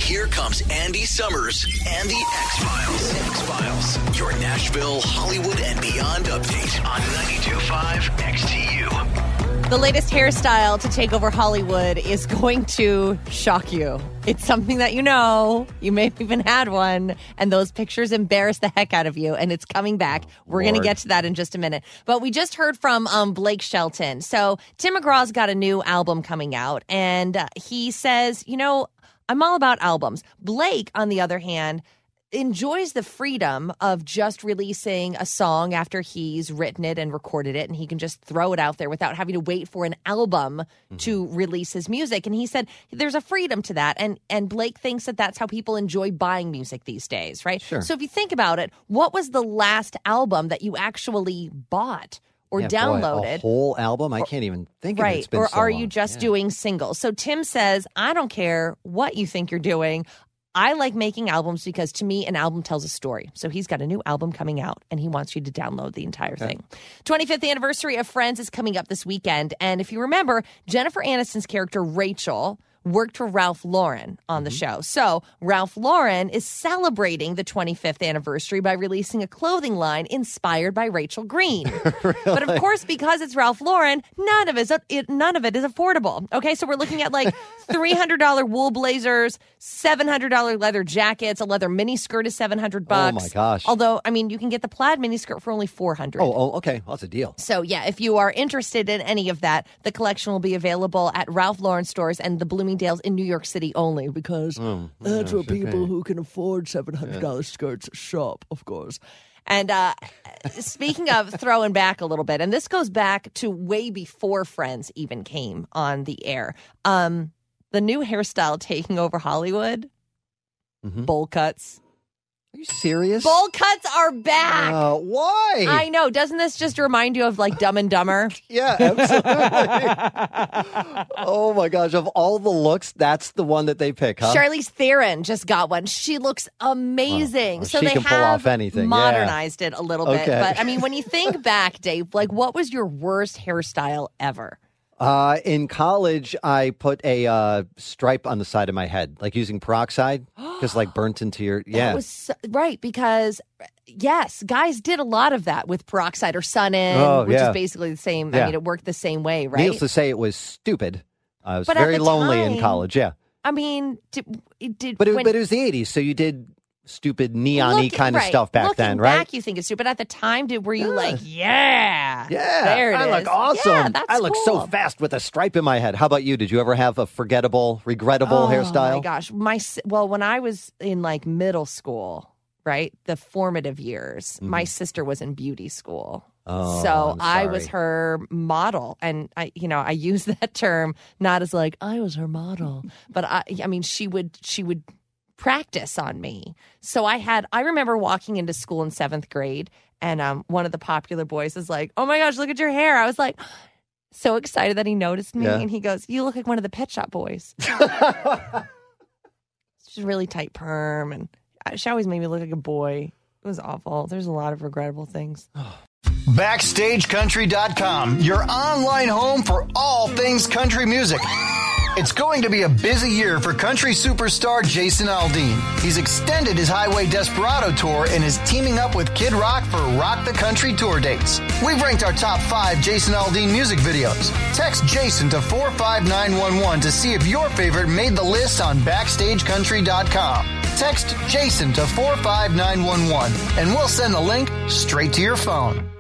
Here comes Andy Summers and the X-Files. X-Files, your Nashville, Hollywood, and beyond update on 92.5 XTU. The latest hairstyle to take over Hollywood is going to shock you. It's something that you know. You may have even had one, and those pictures embarrass the heck out of you, and it's coming back. We're going to get to that in just a minute. But we just heard from Blake Shelton. So Tim McGraw's got a new album coming out, and he says, you know, I'm all about albums. Blake, on the other hand, enjoys the freedom of just releasing a song after he's written it and recorded it, and he can just throw it out there without having to wait for an album to release his music. And he said there's a freedom to that, and Blake thinks that that's how people enjoy buying music these days, right? Sure. So if you think about it, what was the last album that you actually bought or downloaded? Boy, a whole album? I can't even think of it. It's been Or so are long. you just doing singles? So Tim says, I don't care what you think you're doing. I like making albums because, to me, an album tells a story. So he's got a new album coming out, and he wants you to download the entire thing. 25th anniversary of Friends is coming up this weekend. And if you remember, Jennifer Aniston's character, Rachel, worked for Ralph Lauren on the show. So Ralph Lauren is celebrating the 25th anniversary by releasing a clothing line inspired by Rachel Green. Really? But of course, because it's Ralph Lauren, none of it is affordable. Okay, so we're looking at like $300 wool blazers, $700 leather jackets, a leather mini skirt is $700. Oh my gosh! Although, I mean, you can get the plaid mini skirt for only $400. Oh, okay. Well, that's a deal. So, yeah, if you are interested in any of that, the collection will be available at Ralph Lauren stores and the Bloomingdale's in New York City only, because that's where people who can afford $700 skirts shop, of course. And speaking of throwing back a little bit, and this goes back to way before Friends even came on the air, the new hairstyle taking over Hollywood, bowl cuts. Are you serious? Bowl cuts are back. Why? I know. Doesn't this just remind you of like Dumb and Dumber? Yeah, absolutely. Oh my gosh! Of all the looks, that's the one that they pick, huh? Charlize Theron just got one. She looks amazing. Well, so she they can pull have off anything. modernized it a little bit. Okay. But I mean, when you think back, Dave, like what was your worst hairstyle ever? In college, I put a stripe on the side of my head, like using peroxide, because like burnt into your That was right, because yes, guys did a lot of that with peroxide or Sun-In, which is basically the same. I mean, it worked the same way, right? Needless to say, it was stupid. I was But very at the lonely time, in college. Yeah, I mean, but it was the '80s, so you did stupid neon-y kind of stuff back then, right? Looking back, you think it's stupid. At the time, were you like, yeah, there it is. I look awesome. Yeah, that's I look cool. so fast with a stripe in my head. How about you? Did you ever have a forgettable, regrettable hairstyle? Oh my gosh, when I was in like middle school, right, the formative years, my sister was in beauty school. Oh, so I'm I was sorry. her model, and I use that term not as like I was her model, but I mean she would practice on me. So I remember walking into school in 7th grade, and one of the popular boys was like, "Oh my gosh, look at your hair!" I was like, so excited that he noticed me, and he goes, "You look like one of the Pet Shop Boys." It's just really tight perm, and she always made me look like a boy. It was awful. There's a lot of regrettable things. BackstageCountry.com, your online home for all things country music. It's going to be a busy year for country superstar Jason Aldean. He's extended his Highway Desperado tour and is teaming up with Kid Rock for Rock the Country tour dates. We've ranked our top 5 Jason Aldean music videos. Text Jason to 45911 to see if your favorite made the list on BackstageCountry.com. Text Jason to 45911 and we'll send the link straight to your phone.